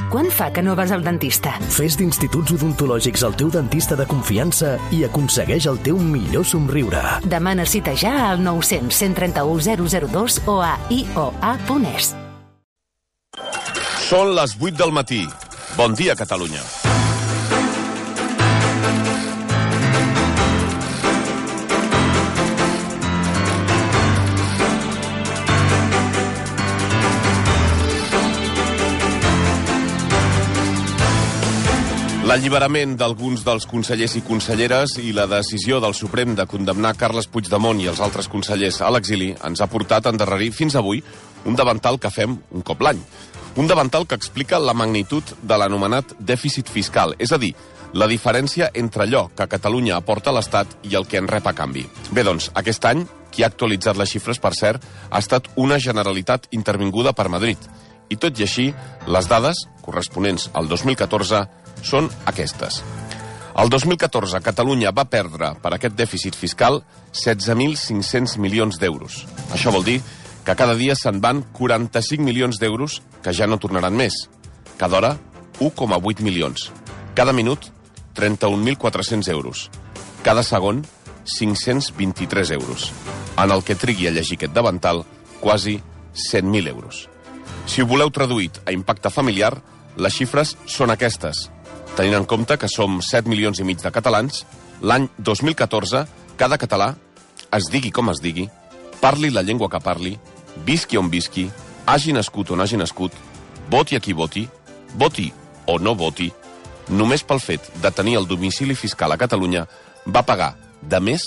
Quant fa que no vas al dentista? Fes d'Instituts Odontològics el teu dentista de confiança i aconsegueix el teu millor somriure. Demana cita ja al 900 131 002 o a ioa.es. Són les 8 del matí. Bon dia, Catalunya. L'alliberament d'alguns dels consellers i conselleres i la decisió del Suprem de condemnar Carles Puigdemont i els altres consellers a l'exili ens ha portat a endarrerir fins avui un davantal que fem un cop l'any. Un davantal que explica la magnitud de l'anomenat dèficit fiscal, és a dir, la diferència entre allò que Catalunya aporta a l'Estat i el que en rep a canvi. Bé, doncs, aquest any, qui ha actualitzat les xifres, per cert, ha estat una Generalitat intervinguda per Madrid. I tot i així, les dades, corresponents al 2014, són aquestes. El 2014, Catalunya va perdre per aquest dèficit fiscal 16.500 milions d'euros. Això vol dir que cada dia se'n van 45 milions d'euros que ja no tornaran més. Cada hora, 1,8 milions. Cada minut, 31.400 euros. Cada segon, 523 euros. En el que trigui a llegir aquest davantal, quasi 100.000 euros. Si ho voleu traduït a impacte familiar, les xifres són aquestes. Tenint en compte que som 7 milions i mig de catalans, l'any 2014, cada català, es digui com es digui, parli la llengua que parli, visqui on visqui, hagi nascut on hagi nascut, voti a qui voti, voti o no voti, només pel fet de tenir el domicili fiscal a Catalunya, va pagar, de més,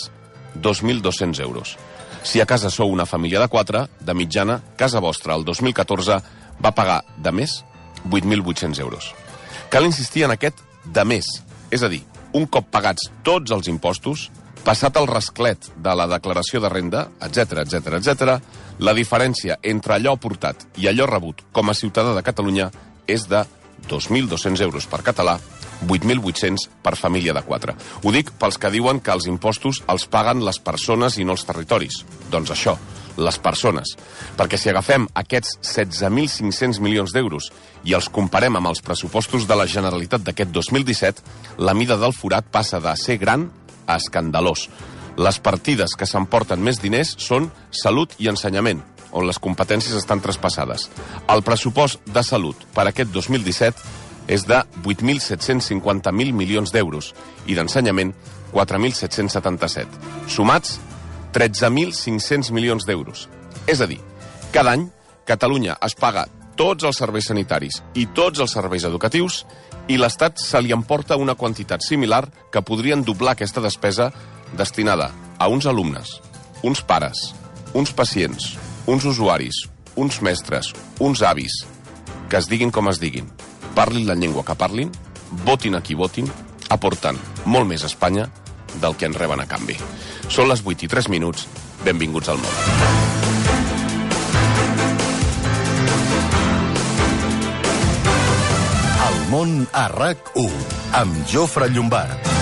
2.200 euros. Si a casa sou una família de 4, de mitjana, casa vostra el 2014 va pagar, de més, 8.800 euros. Cal insistir en aquest de més, és a dir, un cop pagats tots els impostos, passat el rasclet de la declaració de renda, etc., la diferència entre allò aportat i allò rebut com a ciutadà de Catalunya és de 2.200 euros per català, 8.800 per família de 4. Ho dic pels que diuen que els impostos els paguen les persones i no els territoris. Doncs això, les persones. Perquè si agafem aquests 16.500 milions d'euros i els comparem amb els pressupostos de la Generalitat d'aquest 2017, la mida del forat passa de ser gran a escandalós. Les partides que s'emporten més diners són salut i ensenyament, on les competències estan traspassades. El pressupost de salut per aquest 2017 és de 8.750.000 milions d'euros i d'ensenyament 4.777. Sumats, 13.500 milions d'euros. És a dir, cada any Catalunya es paga tots els serveis sanitaris i tots els serveis educatius i l'Estat se li emporta una quantitat similar que podrien doblar aquesta despesa destinada a uns alumnes, uns pares, uns pacients, uns usuaris, uns mestres, uns avis, que es diguin com es diguin, parlin la llengua que parlin, votin a qui votin, aporten molt més a Espanya del que en reben a canvi. Són les 8 i 3 minuts. Benvinguts al món. El món a RAC1, amb Jofre Llombard.